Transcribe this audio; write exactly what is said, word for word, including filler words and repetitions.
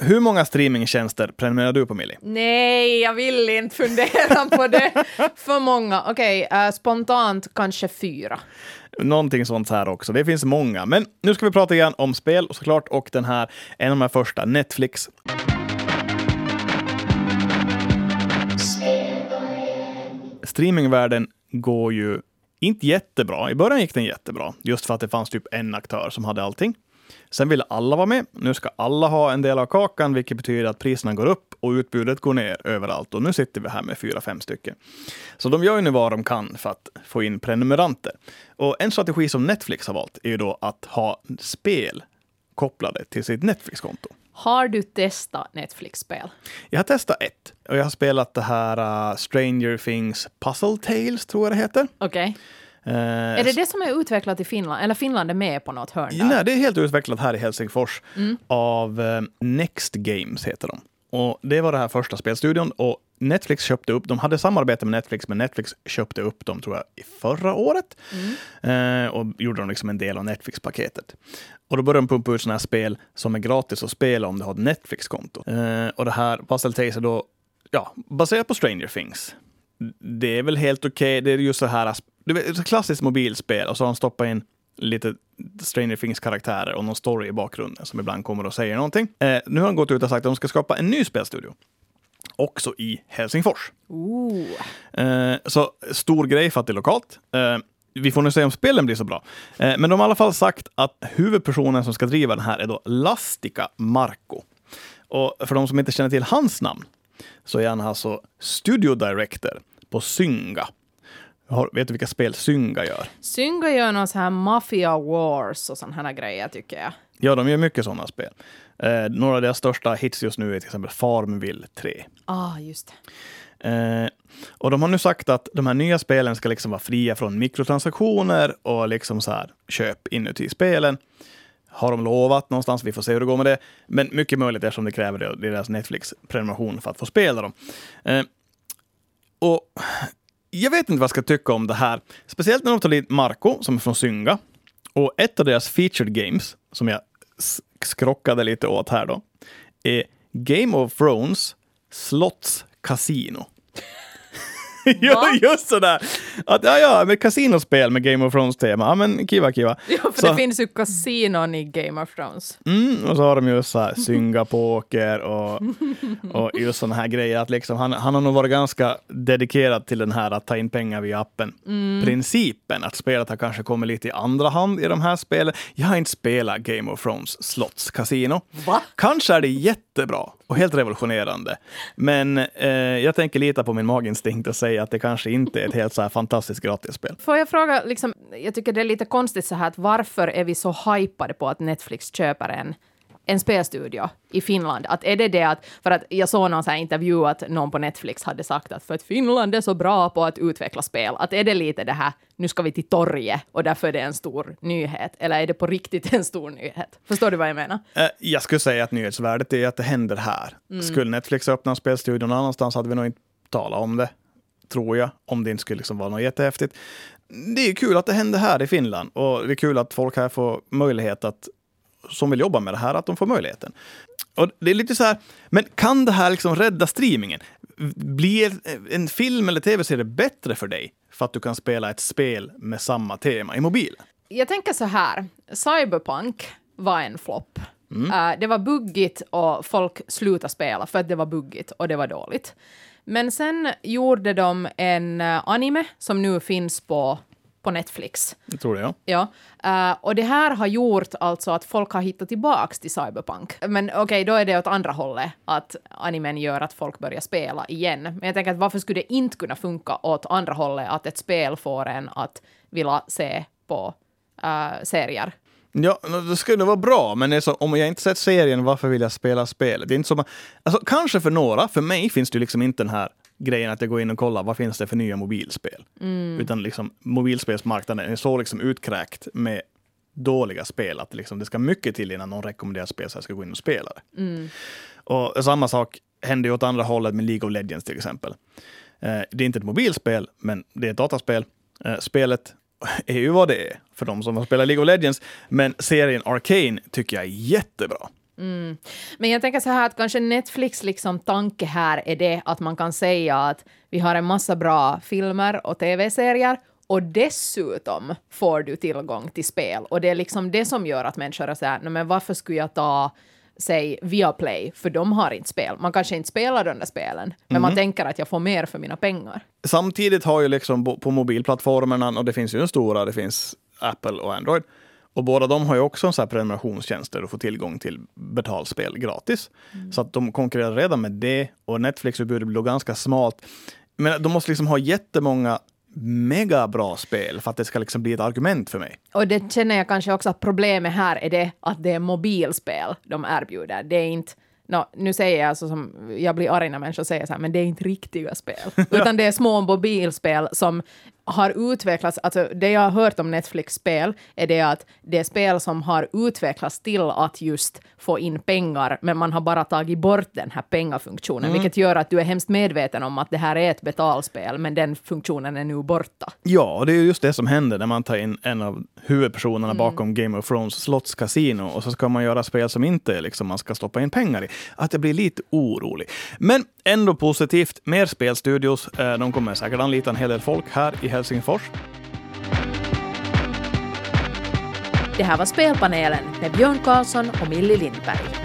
hur många streamingtjänster prenumererar du på, Millie? Nej, jag vill inte fundera på det. För många. Okej, okay, uh, spontant kanske fyra. Någonting sånt här också. Det finns många. Men nu ska vi prata igen om spel och såklart. Och den här, en av de här första, Netflix. Streamingvärlden går ju inte jättebra. I början gick den jättebra. Just för att det fanns typ en aktör som hade allting. Sen ville alla vara med. Nu ska alla ha en del av kakan, vilket betyder att priserna går upp och utbudet går ner överallt. Och nu sitter vi här med fyra, fem stycken. Så de gör ju nu vad de kan för att få in prenumeranter. Och en strategi som Netflix har valt är ju då att ha spel kopplade till sitt Netflix-konto. Har du testat Netflix-spel? Jag har testat ett. Och jag har spelat det här uh, Stranger Things Puzzle Tales, tror jag det heter. Okej. Okay. Uh, är det det som är utvecklat i Finland? Eller Finland är med på något hörn där? Nej, det är helt utvecklat här i Helsingfors mm. av uh, Next Games heter de. Och det var det här första spelstudion och Netflix köpte upp, de hade samarbete med Netflix, men Netflix köpte upp dem tror jag i förra året mm. uh, och gjorde dem liksom en del av Netflix-paketet. Och då började de pumpa ut sådana här spel som är gratis att spela om du har ett Netflix-konto. Uh, och det här Puzzle Tales är då ja, baserat på Stranger Things. Det är väl helt okej. Okay. Det är just så här, det är ett klassiskt mobilspel och så har de stoppat in lite Stranger Things-karaktärer och någon story i bakgrunden som ibland kommer och säger någonting. Eh, nu har de gått ut och sagt att de ska skapa en ny spelstudio. Också i Helsingfors. Ooh. Eh, så stor grej för att det är lokalt. Eh, vi får nu se om spelen blir så bra. Eh, men de har i alla fall sagt att huvudpersonen som ska driva den här är då Lastika Marko. Och för de som inte känner till hans namn så är han alltså studio director på Synga. Har, vet du vilka spel Synga gör? Synga gör någon så här Mafia Wars och sådana här grejer tycker jag. Ja, de gör mycket sådana spel. Eh, några av deras största hits just nu är till exempel Farmville tre. Ah, just det. Eh, och de har nu sagt att de här nya spelen ska liksom vara fria från mikrotransaktioner och liksom så här köp inuti spelen. Har de lovat någonstans, vi får se hur det går med det. Men mycket möjligt eftersom det kräver det, det är deras Netflix-prenumeration för att få spela dem. Eh, och jag vet inte vad jag ska tycka om det här. Speciellt när de tar dit Marco som är från Synga. Och ett av deras featured games som jag skrockade lite åt här då är Game of Thrones Slots Casino. Ja, just sådär. Att, ja, ja, med kasinospel med Game of Thrones-tema. Ja, men kiva, kiva. Ja, för så, det finns ju kasinon i Game of Thrones. Mm, och så har de ju så här synga-poker och, och just sådana här grejer. Att liksom, han, han har nog varit ganska dedikerad till den här att ta in pengar via appen. Mm. Principen att spelet har kanske kommit lite i andra hand i de här spelen. Jag har inte spelat Game of Thrones Slots Casino. Va? Kanske är det jättebra och helt revolutionerande. Men eh, jag tänker lita på min maginstinkt och säga att det kanske inte är ett helt så här fantastiskt gratisspel. Får jag fråga, liksom, jag tycker det är lite konstigt så här att varför är vi så hypade på att Netflix köper en, en spelstudio i Finland? Att är det det att, för att jag såg någon så här intervju att någon på Netflix hade sagt att för att Finland är så bra på att utveckla spel, att är det lite det här, nu ska vi till torget och därför är det en stor nyhet, eller är det på riktigt en stor nyhet? Förstår du vad jag menar? Eh, jag skulle säga att nyhetsvärdet är att det händer här. Mm. Skulle Netflix öppna en spelstudio någon annanstans hade vi nog inte talat om det. Tror jag, om det inte skulle liksom vara något jättehäftigt. Det är kul att det händer här i Finland och det är kul att folk här får möjlighet att, som vill jobba med det här, att de får möjligheten. Och det är lite så här, men kan det här liksom rädda streamingen? Blir en film eller tv-serie bättre för dig för att du kan spela ett spel med samma tema i mobilen? Jag tänker så här, Cyberpunk var en flopp. Mm. Uh, det var buggigt och folk slutade spela för att det var buggigt och det var dåligt. Men sen gjorde de en uh, anime som nu finns på, på Netflix. Jag tror det, ja. Ja. Uh, och det här har gjort alltså att folk har hittat tillbaks till Cyberpunk. Men okej, okay, då är det åt andra hållet att animen gör att folk börjar spela igen. Men jag tänker att varför skulle det inte kunna funka åt andra hållet att ett spel får en att vilja se på uh, serier? Ja, det skulle vara bra, men det är så, om jag inte sett serien, varför vill jag spela spel? Det är inte som, alltså, kanske för några, för mig finns det liksom inte den här grejen att jag går in och kollar vad finns det för nya mobilspel. Mm. Utan liksom, mobilspelsmarknaden är så liksom utkräkt med dåliga spel att liksom, det ska mycket till innan någon rekommenderar spel så jag ska gå in och spela det. Mm. Och samma sak händer ju åt andra hållet med League of Legends till exempel. Eh, det är inte ett mobilspel, men det är ett dataspel. Eh, spelet är ju vad det är för de som har spelat League of Legends. Men serien Arcane tycker jag är jättebra. Mm. Men jag tänker så här att kanske Netflix liksom tanke här är det att man kan säga att vi har en massa bra filmer och tv-serier och dessutom får du tillgång till spel. Och det är liksom det som gör att människor är så här, men varför skulle jag ta, säg, Viaplay? För de har inte spel. Man kanske inte spelar de där spelen, men mm. man tänker att jag får mer för mina pengar. Samtidigt har ju liksom på mobilplattformarna, och det finns ju en stora, det finns Apple och Android. Och båda de har ju också en sån här prenumerationstjänster och får tillgång till betalspel gratis. Mm. Så att de konkurrerar redan med det, och Netflix-utbudet blir ganska smalt. Men de måste liksom ha jättemånga mega bra spel för att det ska liksom bli ett argument för mig. Och det känner jag kanske också att problemet här är det att det är mobilspel de erbjuder. Det är inte, no, nu säger jag alltså som, jag blir arg när människor säger så här, men det är inte riktiga spel. Utan det är små mobilspel som har utvecklats, alltså det jag har hört om Netflix-spel är det att det är spel som har utvecklats till att just få in pengar, men man har bara tagit bort den här pengafunktionen, mm. vilket gör att du är hemskt medveten om att det här är ett betalspel, men den funktionen är nu borta. Ja, och det är just det som händer när man tar in en av huvudpersonerna mm. bakom Game of Thrones Slots Casino, och så ska man göra spel som inte liksom man ska stoppa in pengar i. Att jag blir lite orolig. Men ändå positivt, mer spelstudios. De kommer säkert anlita en hel del folk här i Helsingfors. Det här var Spelpanelen med Björn Karlsson och Millie Lindberg.